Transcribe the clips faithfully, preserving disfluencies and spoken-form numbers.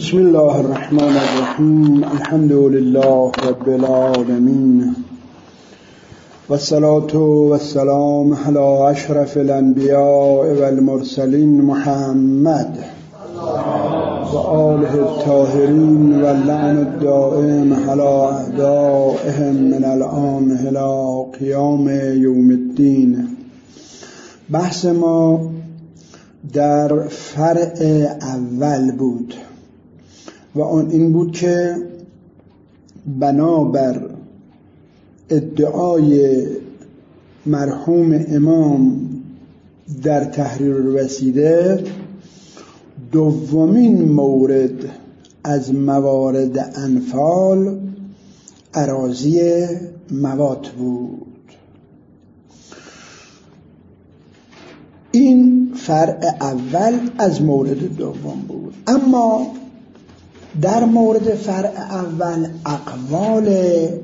بسم الله الرحمن الرحیم. الحمد لله رب العالمین والصلاة والسلام علی اشرف الانبیاء والمرسلین محمد و آله الطاهرین و اللعن الدائم علی اعدائهم من الآن الی قیام یوم الدین. بحث ما در فرع اول بود و آن این بود که بنابر ادعای مرحوم امام در تحریر الوسیله دومین مورد از موارد انفال اراضی موات بود. این فرع اول از مورد دوم بود. اما در مورد فرع اول اقوال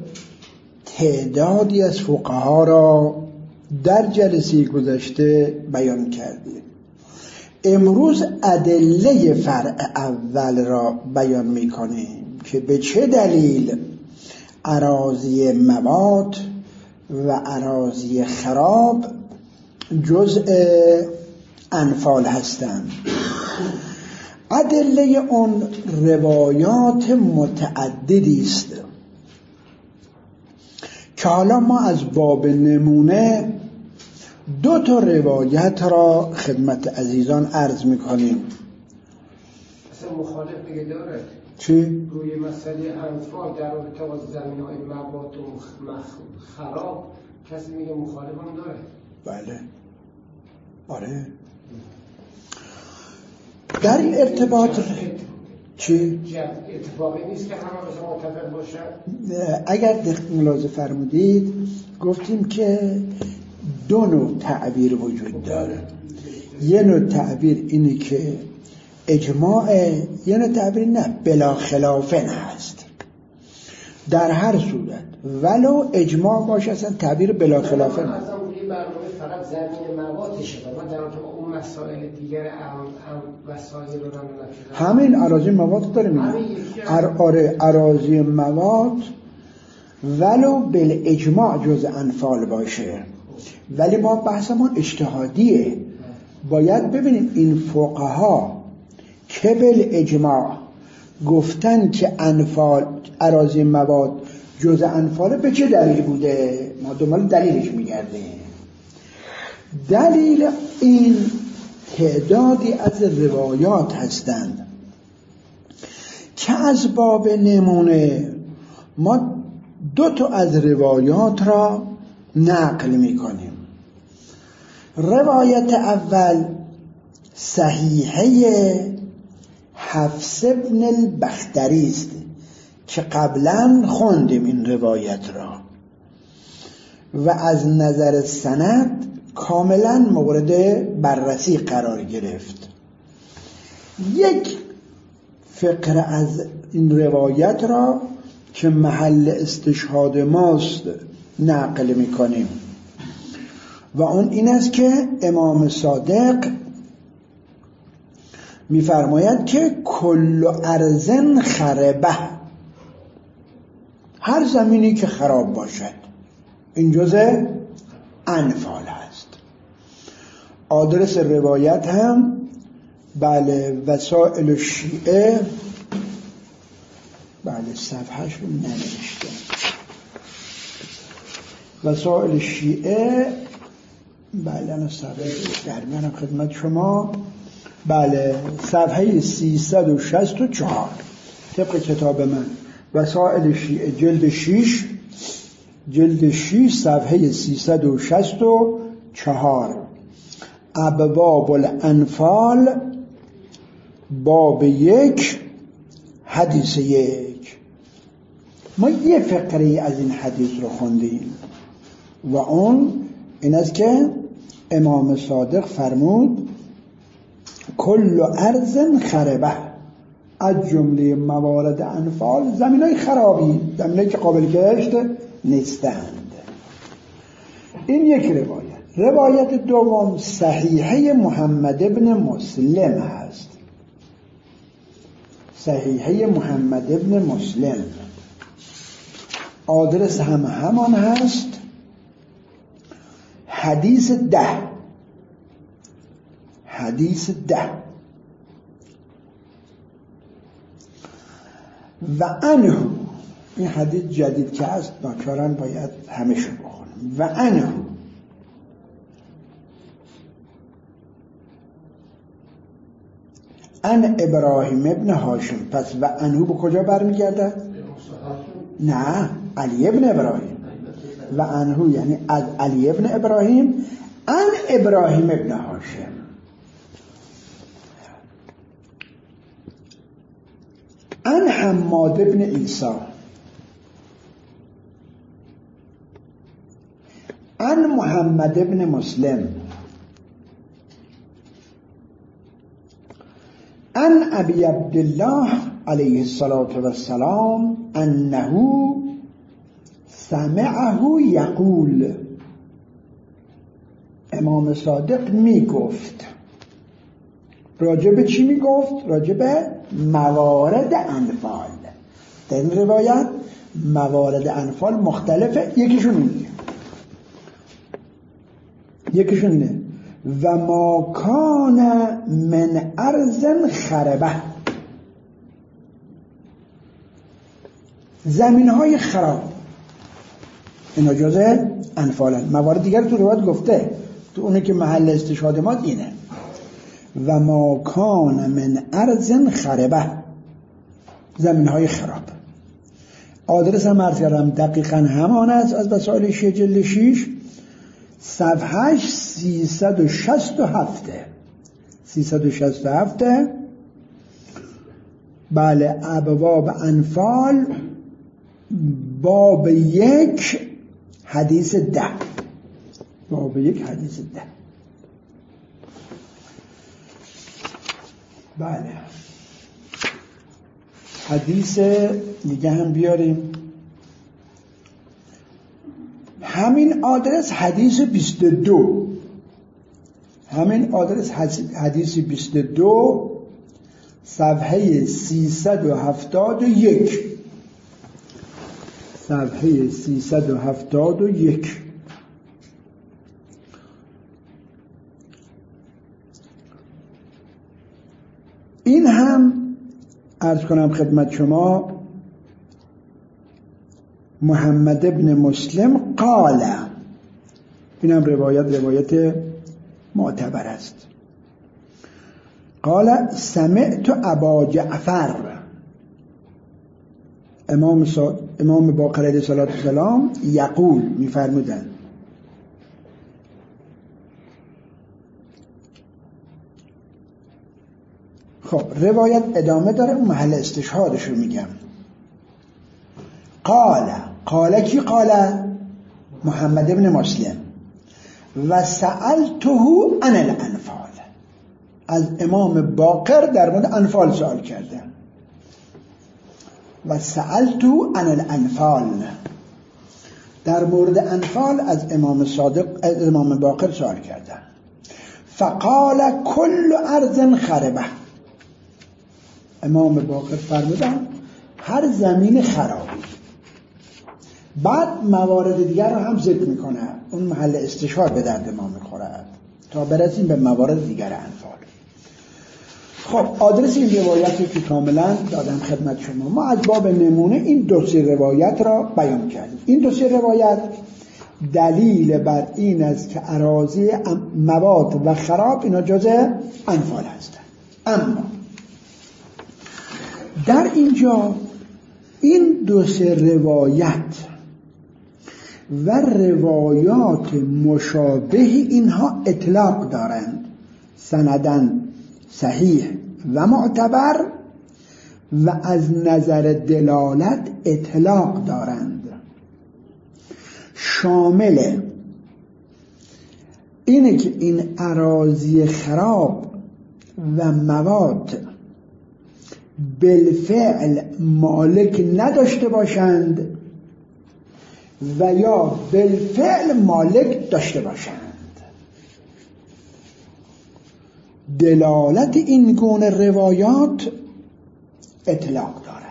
تعدادی از فقها را در جلسه گذشته بیان کردیم. امروز ادله فرع اول را بیان می‌کنیم که به چه دلیل اراضی موات و اراضی خراب جزء انفال هستند. ادله اون روایات متعددی است که حالا ما از باب نمونه دو تا روایت را خدمت عزیزان عرض می‌کنیم. اصلا مخالف دیگه داره چی؟ روی مسئله انفال در رابطه با زمین‌های موات و خراب کسی میگه مخالف هم داره؟ بله آره. در این ارتباط چی؟ اتفاقی نیست که همه بسا متفق باشن؟ اگر دقیق ملاحظه فرمودید گفتیم که دو نوع تعبیر وجود داره. یه نوع تعبیر اینه که اجماع، یه نوع تعبیر نه بلا خلافه هست. در هر صورت ولو اجماع باشه اصلا تعبیر بلا خلافه نه. اصلا این برنامه فقط زمین مواتشه و من در رابطه با اون مسائل دیگر ام ام وسایل رو هم همین اراضی موات داره میگه. آره اراضی موات ولو بل اجماع جز انفال باشه، ولی ما بحثمون اجتهادیه. باید ببینیم این فقها که بل اجماع گفتن که انفال اراضی موات جز انفال به چه دلیل بوده؟ ما دنبال دلیلش میگردیم. دلیل این تعدادی از روایات هستند که از باب نمونه ما دو تا از روایات را نقل میکنیم. روایت اول صحیحه حفص بن البختری است که قبلا خوندیم این روایت را و از نظر سند کاملا مورد بررسی قرار گرفت. یک فقره از این روایت را که محل استشهاد ماست نقل میکنیم و اون این است که امام صادق میفرماید که کل ارض خربه، هر زمینی که خراب باشد این جزء انفال هست. آدرس روایت هم بله وسائل الشیعه، بله صفحهش رو ننوشته، وسائل الشیعه بله انا صفحه در میانم خدمت شما، بله صفحه سیصد و شصت و چهار طبق کتاب من وسائل شیعه جلد شش جلد شش صفحه سیصد و شصت و چهار ابواب الانفال باب یک حدیث یک. ما یه فقره از این حدیث رو خوندیم و اون این است که امام صادق فرمود کل ارض خربه، از جمله موارد انفال زمینای خرابی، زمینایی که قابل کشت نیستند. این یک روایت. روایت دوم صحیحه محمد ابن مسلم هست. صحیحه محمد ابن مسلم. آدرس هم همان هست، حدیث ده حدیث ده و انه، این حدیث جدید که هست ناچارن باید همه شو بخونم. و انه ان ابراهیم ابن هاشم. پس و انه به کجا برمیگرده؟ نه، علی ابن ابراهیم. و انه یعنی از علی ابن ابراهیم، ان ابراهیم ابن هاشم. ان حماد ابن عیسی، ان محمد ابن مسلم، ان ابی عبدالله علیه الصلاة والسلام انه سمعه یقول. امام صادق می گفت. راجع به چی می گفت؟ راجع به موارد انفال. در این روایت موارد انفال مختلفه. یکیشون اینه یکیشون اینه و ما کان من ارض خربه، زمین های خراب، اینا جزء انفالن. موارد دیگر تو روایت گفته، تو اونه که محل استشهاد ما اینه و ما کان من ارض خربه، زمین های خراب. آدرس هم عرض کردم دقیقا همان است از وسائل شیعه جلد شیش، صفحه سیصد و شصت و هفت سیصد و شصت و هفت. بله، ابواب انفال، باب یک حدیث ده باب یک حدیث ده. بله، حدیث دیگه هم بیاریم. همین آدرس حدیث بیست و دو همین آدرس حدیث بیست و دو صفحه سیصد و هفتاد و یک صفحه سیصد و هفتاد و یک. این هم عرض کنم خدمت شما، محمد ابن مسلم قال، این هم روایت روایت معتبر است. قال سمعت ابا جعفر، امام سا... امام باقر علیه السلام یقول، میفرمودن خب روایت ادامه داره، اون محل استشهادش رو میگم. قال قال کی قال؟ محمد ابن مسلم. و سألته عن الانفال، از امام باقر در مورد انفال سوال کردن. و سألته عن الانفال، در مورد انفال از امام صادق از امام باقر سوال کردن. فقال کل ارض خربه، امام باقر فرمودن هر زمین خرابی. بعد موارد دیگر رو هم ذکر میکنه، اون محل استشهاد به درد ما میخوره تا برسیم به موارد دیگر انفال. خب آدرس این روایتی که کاملا دادم خدمت شما. ما از باب نمونه این دو سه روایت را بیان کردیم. این دو سه روایت دلیل بر این است که اراضی مواد و خراب اینا جزء انفال هستند. اما در اینجا این دو سه روایت و روایات مشابه اینها اطلاق دارند، سندن صحیح و معتبر، و از نظر دلالت اطلاق دارند. شامل اینه که این اراضی خراب و مواد بالفعل مالک نداشته باشند و یا بالفعل مالک داشته باشند. دلالت این گونه روایات اطلاق دارد.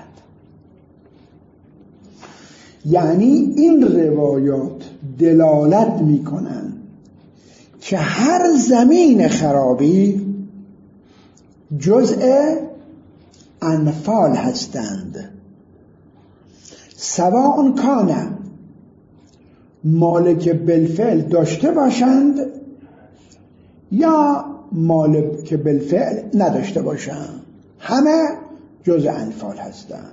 یعنی این روایات دلالت میکنند که هر زمین خرابی جزء انفال هستند، سواء کان مالک بالفعل داشته باشند یا مالک بالفعل نداشته باشند، همه جزء انفال هستند.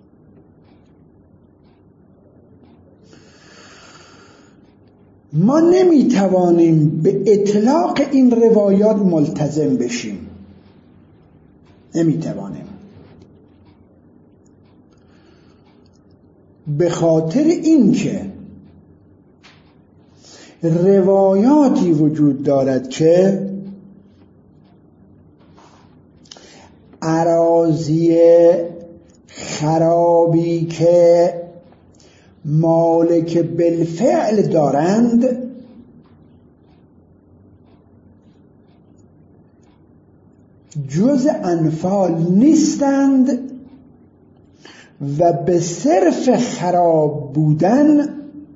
ما نمیتوانیم به اطلاق این روایات ملتزم بشیم، نمیتوانیم، به خاطر اینکه روایاتی وجود دارد که اراضی خرابی که مالک بالفعل دارند جز انفال نیستند و به صرف خراب بودن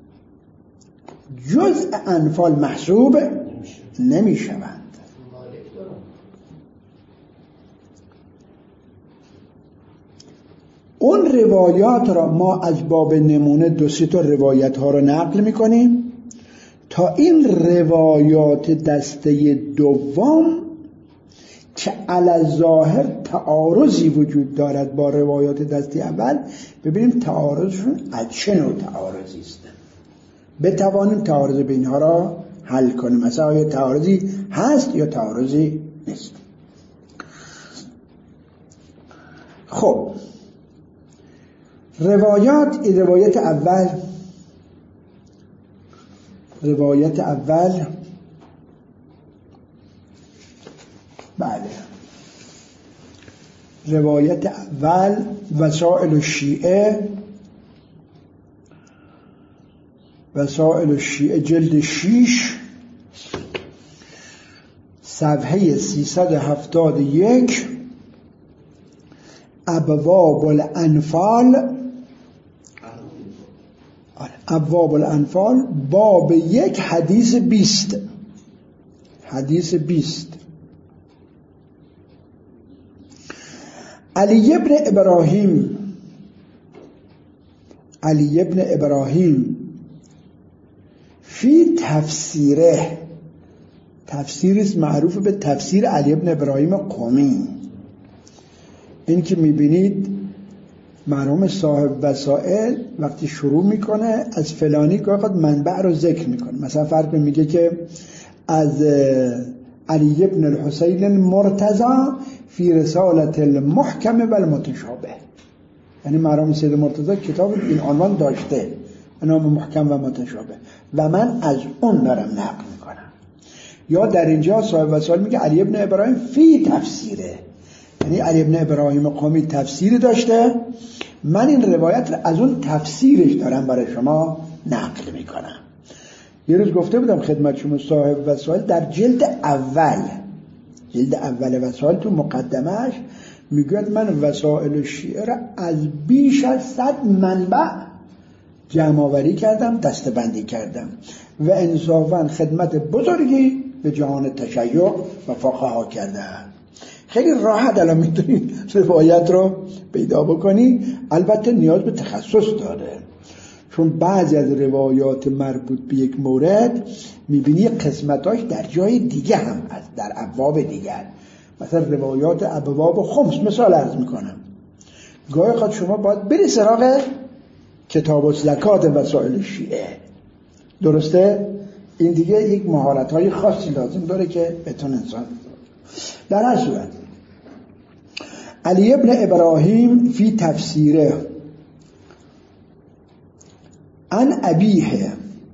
جز انفال محسوب نمی شوند. اون روایات را ما از باب نمونه دو سه تا روایت ها را نقل می کنیم تا این روایات دسته دوم که علی ظاهر تعارضی وجود دارد با روایات دسته اول ببینیم تعارضشون از چه نوع تعارضی است، بتوانیم تعارض بین ها را حل کنیم، مثلا آیا تعارضی هست یا تعارضی نیست. خب روایات، روایت اول روایت اول بله روایت اول وسائل الشیعه وسائل الشیعه جلد شیش صفحه سیصد و هفتاد و یک ابواب الانفال ابواب الانفال باب یک حدیث بیست حدیث بیست علی ابن ابراهیم علی ابن ابراهیم فی تفسیره، تفسیرش معروف به تفسیر علی ابن ابراهیم قمی. این که میبینید مرحوم صاحب وسائل وقتی شروع میکنه از فلانی که وقت منبع رو ذکر میکنه، مثلا فرق میگه که از علی ابن الحسین المرتضی فی رسالت المحکم و المتشابه، یعنی مرحوم سید مرتضی کتاب این عنوان داشته نام محکم و متشابه و من از اون دارم نقل میکنم. یا در اینجا صاحب وسائل میگه علی ابن ابراهیم فی تفسیره، یعنی علی ابن ابراهیم قمی تفسیر داشته، من این روایت رو از اون تفسیرش دارم برای شما نقل میکنم. یه روز گفته بودم خدمت شما صاحب وسائل در جلد اول جلد اول وسائل تو مقدمهش میگوید من وسائل شیعه را از بیش از صد منبع جمع آوری کردم، دسته‌بندی کردم و انصافاً خدمت بزرگی به جهان تشیع و فقها کردم. خیلی راحت الان میتونی روایت رو پیدا بکنی، البته نیاز به تخصص داره، چون بعضی از روایات مربوط به یک مورد میبینی قسمتاش در جای دیگه هم هست، در ابواب دیگر، مثلا روایات ابواب خمس مثال عرض میکنم. گاهی خود شما باید بری سراغ کتاب الزکات وسائل شیعه، درسته؟ این دیگه یک مهارت‌های خاصی لازم داره که بتونه انسان. در هر صورت علی ابن ابراهیم فی تفسیره ان ابیه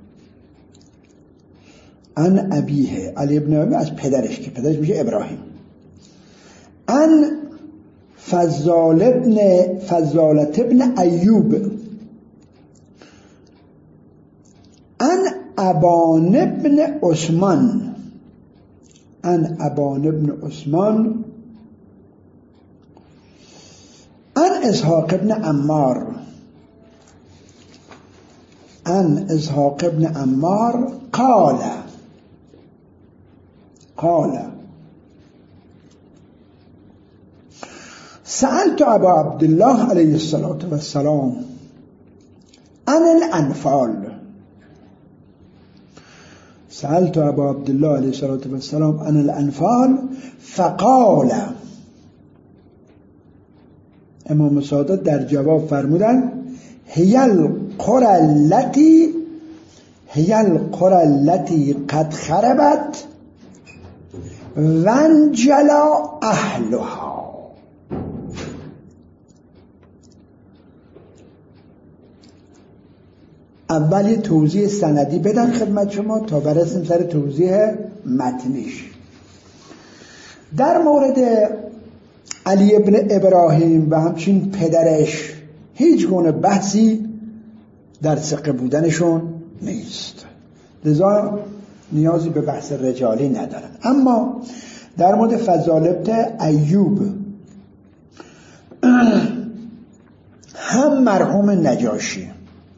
ان ابیه علی ابن ابراهیم از پدرش که پدرش میشه ابراهیم، ان فضال ابن فضالت ابن ایوب ان ابان ابن عثمان ان ابان ابن عثمان ان اسحاق ابن عمار عن اسحاق ابن عمار قال قال سألت ابا عبد الله علیه الصلاة والسلام عن الانفال سألت ابا عبد الله علیه الصلاة والسلام عن الانفال فقال امام سادات در جواب فرمودن هی القرى التي هی القرى التي قد خربت وانجلا اهلها. اول یه توضیح سندی بدم خدمت شما تا برسیم سر توضیح متنیش. در مورد علی ابن ابراهیم و همچنین پدرش هیچ گونه بحثی در ثقه بودنشون نیست، لذا نیازی به بحث رجالی ندارن. اما در مورد فضالت ایوب هم مرحوم نجاشی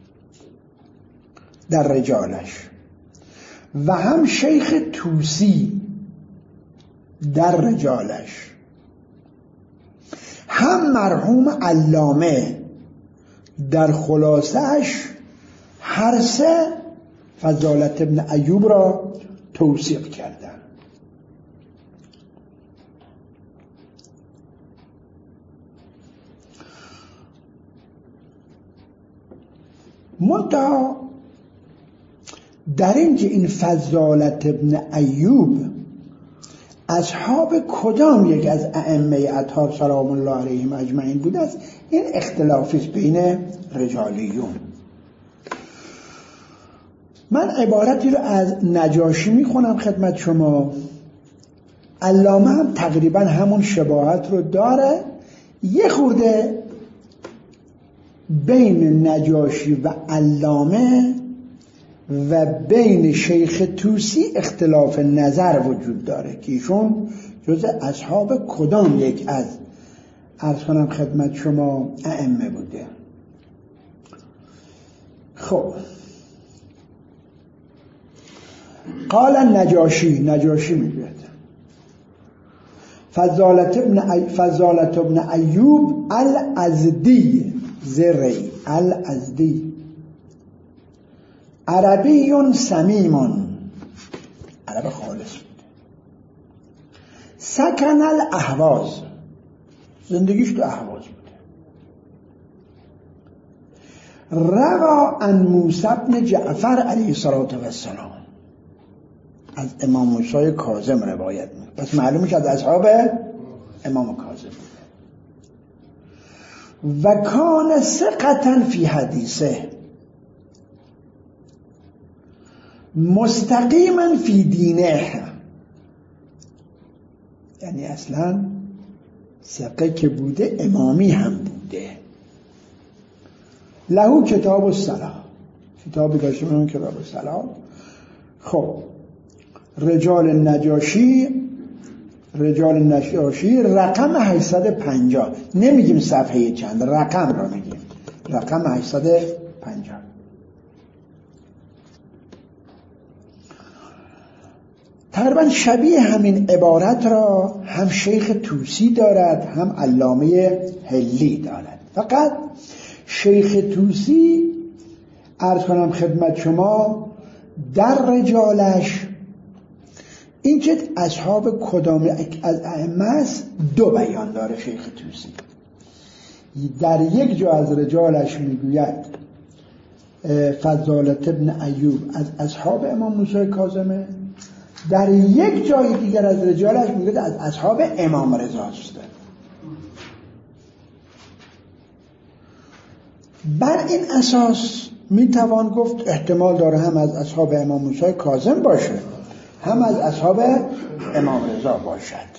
در رجالش و هم شیخ توسی در رجالش، هم مرحوم علامه در خلاصه‌اش، هر سه فضالت ابن ایوب را توثیق کردن. منتها در اینکه این فضالت ابن ایوب اصحاب کدام یک از ائمه اطهار سلام الله علیهم اجمعین بوده است، این اختلافی است بین رجالیون. من عبارتی رو از نجاشی میخونم خدمت شما. علامه هم تقریبا همون شباهت رو داره، یه خورده بین نجاشی و علامه و بین شیخ توسی اختلاف نظر وجود داره که ایشون جز اصحاب کدام یک از عرض کنم خدمت شما ائمه بوده. خب قال نجاشی نجاشی میگوید فضالت ابن ای... فضالت ابن ایوب الازدی زری الازدی عربی سمیمون، عرب خالص بود، سکن الاهواز، زندگیش تو اهواز بود. روا عن موسی بن جعفر علیه السلام، از امام موسی کاظم روایت می‌کنه، پس معلومه که از اصحاب امام کاظم. و کان ثقة فی حدیثه مستقیما فی دینه، یعنی اصلا ثقه که بوده امامی هم بوده. لهو کتاب الصلاة، کتابی داشته به اون کتاب الصلاة. خب رجال نجاشی رجال نجاشی رقم هشتصد و پنجاه، نمیگیم صفحه چند، رقم را میگیم، رقم هشتصد و پنجاه. تقریبا شبیه همین عبارت را هم شیخ توسی دارد هم علامه حلی دارد، فقط شیخ توسی عرض کنم خدمت شما در رجالش این که اصحاب کدام از ائمه است دو بیان داره. شیخ توسی در یک جا از رجالش میگوید فضالت ابن ایوب از اصحاب امام موسی کاظمه، در یک جای دیگر از رجالش میگوید از اصحاب امام رضا است. بر این اساس میتوان گفت احتمال داره هم از اصحاب امام موسی کاظم باشه هم از اصحاب امام رضا باشد.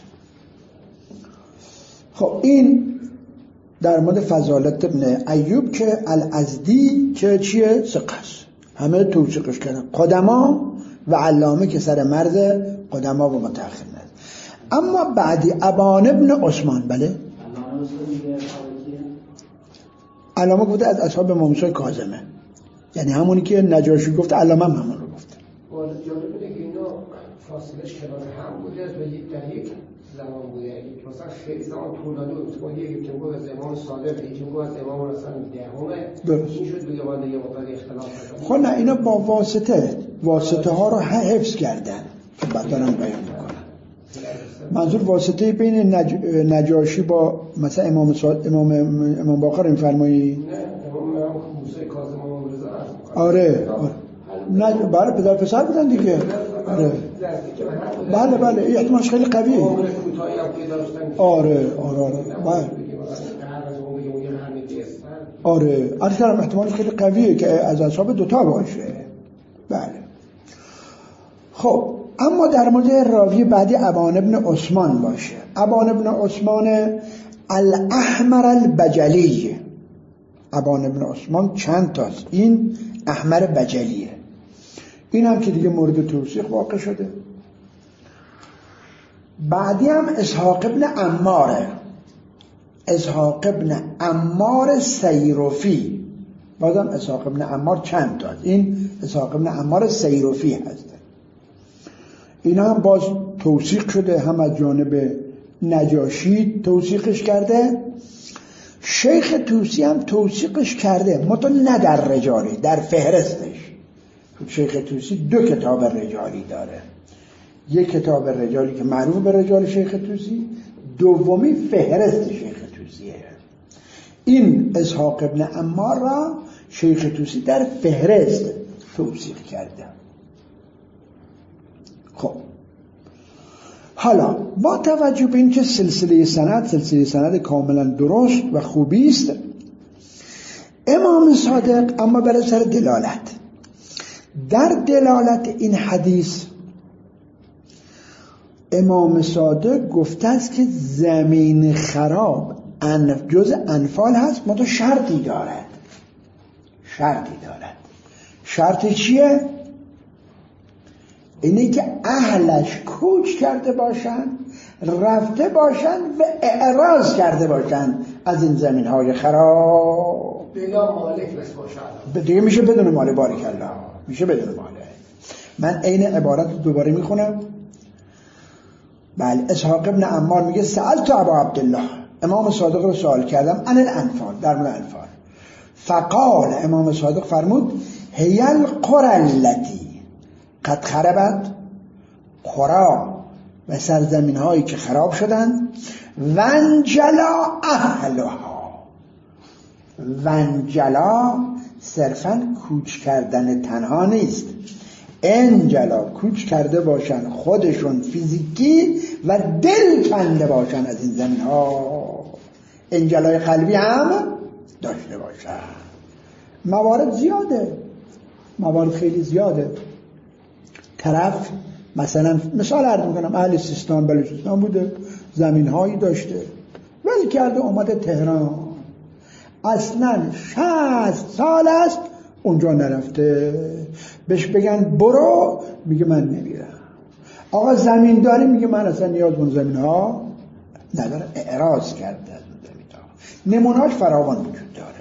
خب این در مورد فضالت ابن ایوب که الازدی که چیه؟ ثقه است، همه توثیقش کردن، قدما و علامه که سر مرز قدما و متأخرین است. اما بعدی ابان ابن عثمان، بله علامه گفته از اصحاب امام موسی کاظمه، یعنی همونی که نجاشی گفته علامه هم همون رو گفته. وارد جالب اینه که اینا فاصلش کنار هم بوده و در یک زمان بوده، یعنی مثلا خیلی زمان طولانی بود. مثلا یکی که میگه از امام صادق، یکی میگه از امام مثلا دهمه، درست. این شد دیگه وارد یه مقدار اختلاف شد. خب نه، اینا با واسطه واسطه ها رو حفظ کردن که بعد دارم بیان میکنم. منظور واسطه بین نج... نجاشی با مثلا امام صادق، امام امام باقر میفرمایی؟ نه، امام موسی کاظم امام رضا. آره آره نه بله پدر پسر بودن دیگه. آره بله بله این احتمالش خیلی قویه. آره آره آره بله آره آره احتمالش خیلی قویه که از اصحاب دوتا باشه. بله. خب اما در مورد راوی بعدی ابان ابن عثمان باشه. ابان ابن عثمان الاحمر البجلی. ابان ابن عثمان چند تاست، این احمر بجلیه. این هم که دیگه مورد توثیق واقع شده. بعدی هم اسحاق ابن عماره. اسحاق ابن عمار سیروفی. بازم اسحاق ابن عمار چند تاست، این اسحاق ابن عمار سیروفی هسته. اینا هم باز توثیق شده، هم از جانب نجاشی توثیقش کرده، شیخ توسی هم توثیقش کرده، مطمئن نه در رجالی، در فهرستش. شیخ توسی دو کتاب رجالی داره، یک کتاب رجالی که معروف به رجال شیخ توسی، دومی فهرست شیخ توسیه. این اسحاق ابن عمار را شیخ توسی در فهرست توثیق کرده. خب حالا با توجه به این که سلسله سند سلسله سند کاملا درست و خوبی است، امام صادق اما برای سر دلالت در دلالت این حدیث، امام صادق گفته است که زمین خراب جز انفال هست، ما تو شرطی دارد. شرطی دارد. شرط چیه؟ اینه که اهلش کوچ کرده باشن، رفته باشن و اعراض کرده باشن از این زمین های خراب. بلا مالک بس باشن دیگه میشه بدون مال. بارک الله، میشه بدون مال. من عین عبارت دوباره میخونم. بله. اسحاق ابن عمار میگه سألت ابا عبدالله، امام صادق رو سوال کردم، عن الانفال، در مورد انفال. فقال، امام صادق فرمود هی القرى التي قد خربت، قرا و سرزمین هایی که خراب شدن، ونجلا اهلها. ونجلا صرفا کوچ کردن تنها نیست، انجلا کوچ کرده باشن خودشون فیزیکی و دل کنده باشن از این زمین ها. انجلای قلبی هم داشته باشن. موارد زیاده، موارد خیلی زیاده. طرف مثلا مثال عرض میکنم، اهل سیستان بلوچستان بوده، زمین هایی داشته، ولی کرده اومده تهران، اصلا شصت سال است اونجا نرفته. بهش بگن برو، میگه من نمیرم. آقا زمین داری، میگه من اصلا نیاز به زمین ها ندارم، اعراض کرده از اون زمین ها. نمونهاش فراوان وجود داره.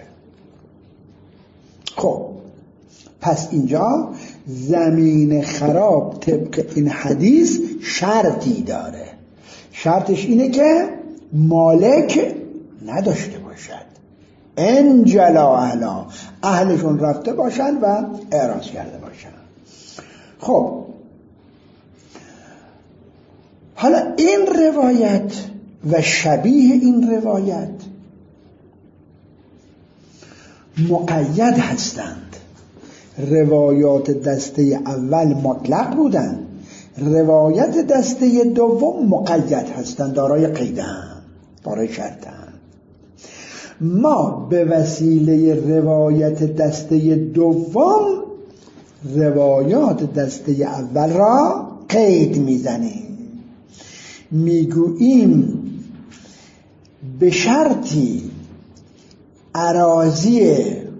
خب پس اینجا زمین خراب طبق این حدیث شرطی داره. شرطش اینه که مالک نداشته باشد، انجلا اهلا، اهلشون رفته باشن و اعراض کرده باشن. خب حالا این روایت و شبیه این روایت مقید هستند. روایات دسته اول مطلق بودند، روایت دسته دوم مقید هستند، دارای قیدند، دارای شرطند. ما به وسیله روایت دسته دوم روایات دسته اول را قید میزنیم، میگوییم به شرطی اراضی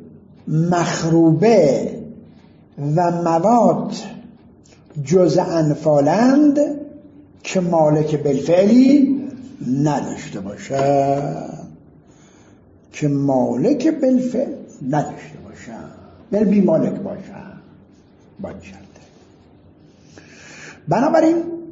مخروبه و مواد جز انفالند که مالک بالفعلی نداشته باشه. که مالک بالفعل نداشته باشن، بل بی مالک باشن باید. بنابراین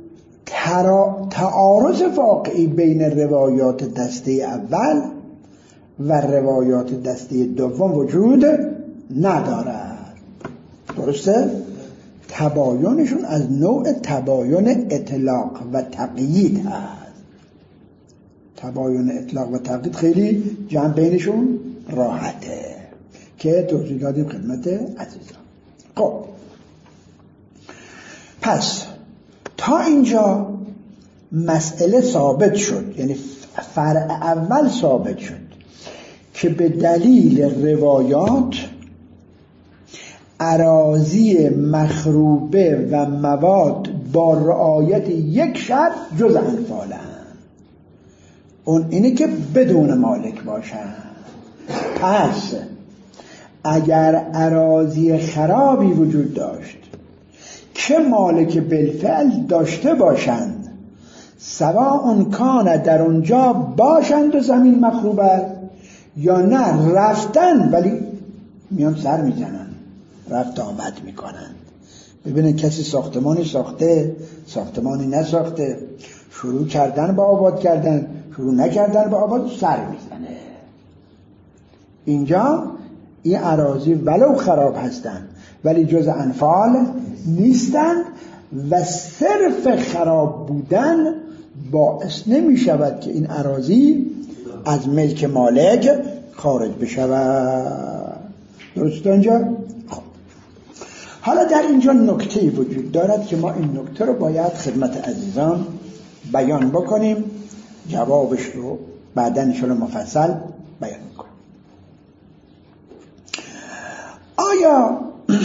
تعارض واقعی بین روایات دسته اول و روایات دسته دوم وجود ندارد. درسته؟ تباینشون از نوع تباین اطلاق و تقیید هست. تباین اطلاق و تقیید خیلی جمع بینشون راحته که توضیح دادیم خدمت عزیزان. خب پس تا اینجا مسئله ثابت شد، یعنی فرع اول ثابت شد که به دلیل روایات اراضی مخروبه و مواد با رعایت یک شرط جز انفالن، اون اینه که بدون مالک باشن. پس اگر اراضی خرابی وجود داشت که مالک بالفعل داشته باشند، سواء کان در اونجا باشند و زمین مخروبه یا نه رفتن ولی میان سر میزنن، رفت آمد میکنن. ببینن کسی ساختمانی ساخته، ساختمانی نساخته، شروع کردن با آباد کردن، شروع نکردن با آباد، سر میزنه. اینجا این اراضی ولو خراب هستن ولی جز انفال نیستن و صرف خراب بودن باعث نمی شود که این اراضی از ملک مالک خارج بشود. درست اینجا؟ خب حالا در اینجا نکته وجود دارد که ما این نکته رو باید خدمت عزیزان بیان بکنیم، جوابش رو بعداً ان شاءالله مفصل بیان میکنیم. آیا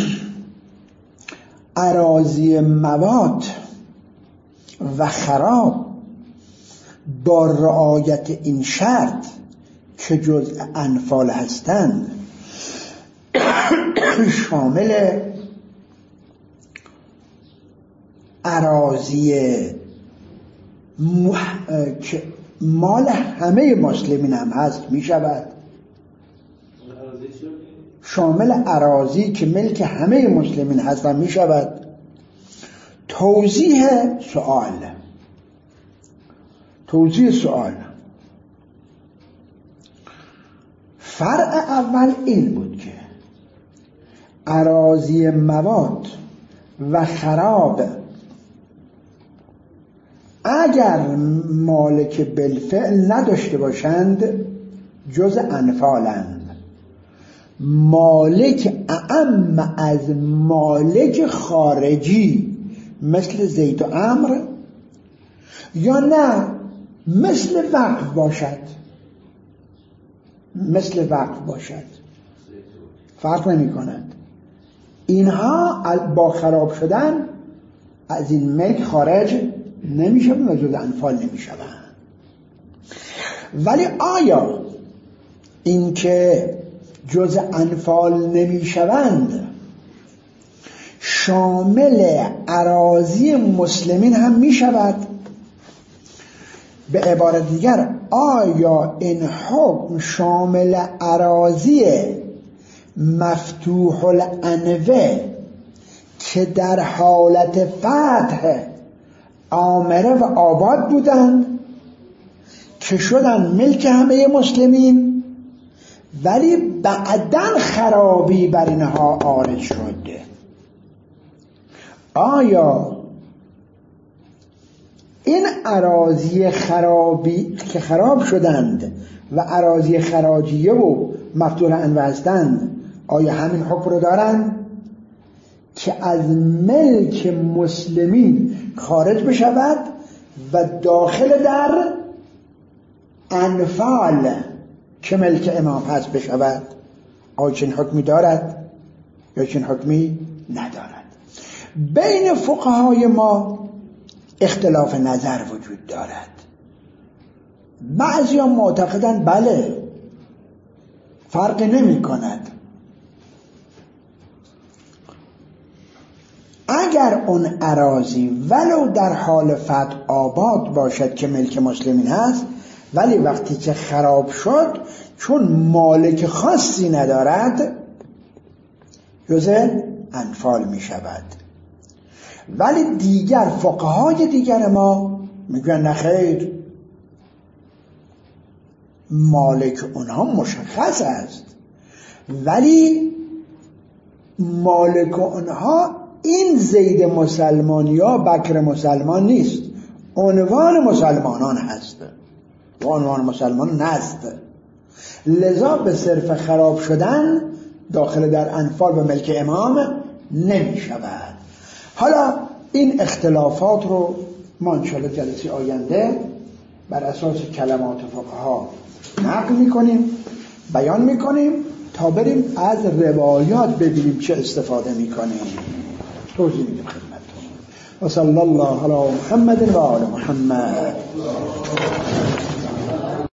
اراضی مواد و خراب با رعایت این شرط که جزء انفال هستند شامل اراضی مح... که مال همه مسلمین هم هست می شود؟ شامل اراضی که ملک همه مسلمین هست و می شود؟ توضیح سوال توضیح سوال فرع اول این بود که اراضی مواد و خراب اگر مالک بالفعل نداشته باشند جز انفالند، مالک اعم از مالک خارجی مثل زید و عمرو، یا نه مثل وقف باشد، مثل وقف باشد، فرق نمی کند. اینها با خراب شدن از این ملک خارج نمی شوند و جز انفال نمی شوند. ولی آیا این که جز انفال نمی شوند شامل اراضی مسلمین هم می شود؟ به عبارت دیگر آیا این حکم شامل اراضی مفتوح الانوه که در حالت فتح آمره و آباد بودند که شدن ملک همه مسلمین ولی بعداً خرابی بر اینها عارض شد، آیا این اراضی خرابی که خراب شدند و اراضی خراجیه و مفتوح الانوه هستند آیا همین حکم رو دارند که از ملک مسلمین خارج بشود و داخل در انفال که ملک امام هست بشود؟ آیا چنین حکمی دارد یا چنین حکمی ندارد؟ بین فقهای ما اختلاف نظر وجود دارد. بعضی ها معتقدند بله فرق نمی کند، اگر اون اراضی ولو در حال فتح آباد باشد که ملک مسلمین هست ولی وقتی که خراب شد چون مالک خاصی ندارد جزء انفال می شود. ولی دیگر فقهای دیگر ما میگن نخیر، مالک اونها مشخص است، ولی مالک اونها این زید مسلمان یا بکر مسلمان نیست، عنوان مسلمانان هست و عنوان مسلمان نست. لذا به صرف خراب شدن داخل در انفال و ملک امام نمی شود. حالا این اختلافات رو ما انشاءالله جلسه آینده بر اساس کلمات فقها نقل میکنیم، بیان میکنیم تا بریم از روایات ببینیم چه استفاده میکنیم، توضیح میدیم خدمتتون. و صلی الله علی محمد و آل محمد.